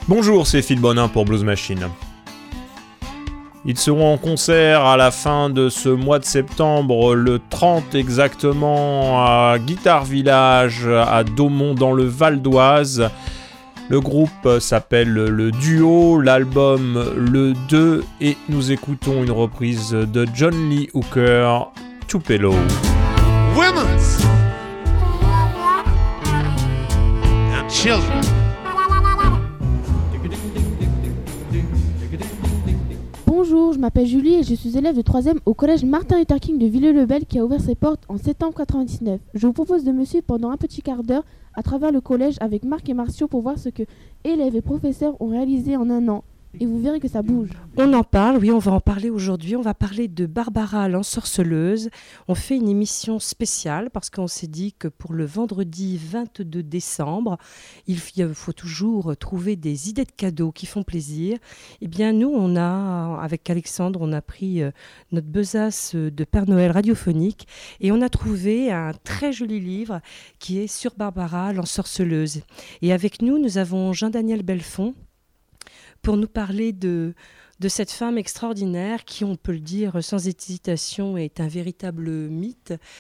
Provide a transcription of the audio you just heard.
Bonjour, c'est Phil Bonin pour Blues Machine. Ils seront en concert à la fin de ce mois de septembre, le 30 exactement, à Guitare Village, à Daumont dans le Val d'Oise. Le groupe s'appelle Le Duo, l'album Le 2, et nous écoutons une reprise de John Lee Hooker, Tupelo. Women's and children. Bonjour, je m'appelle Julie et je suis élève de 3e au collège Martin Luther King de Villers-le-Bel qui a ouvert ses portes en septembre 1999. Je vous propose de me suivre pendant un petit quart d'heure à travers le collège avec Marc et Marcio pour voir ce que élèves et professeurs ont réalisé en un an. Et vous verrez que ça bouge. On en parle, oui, on va en parler aujourd'hui. On va parler de Barbara l'ensorceleuse. On fait une émission spéciale parce qu'on s'est dit que pour le vendredi 22 décembre, il faut toujours trouver des idées de cadeaux qui font plaisir. Eh bien, nous, avec Alexandre, on a pris notre besace de Père Noël radiophonique et on a trouvé un très joli livre qui est sur Barbara l'ensorceleuse. Et avec nous, nous avons Jean-Daniel Belfond pour nous parler de cette femme extraordinaire qui, on peut le dire sans hésitation, est un véritable mythe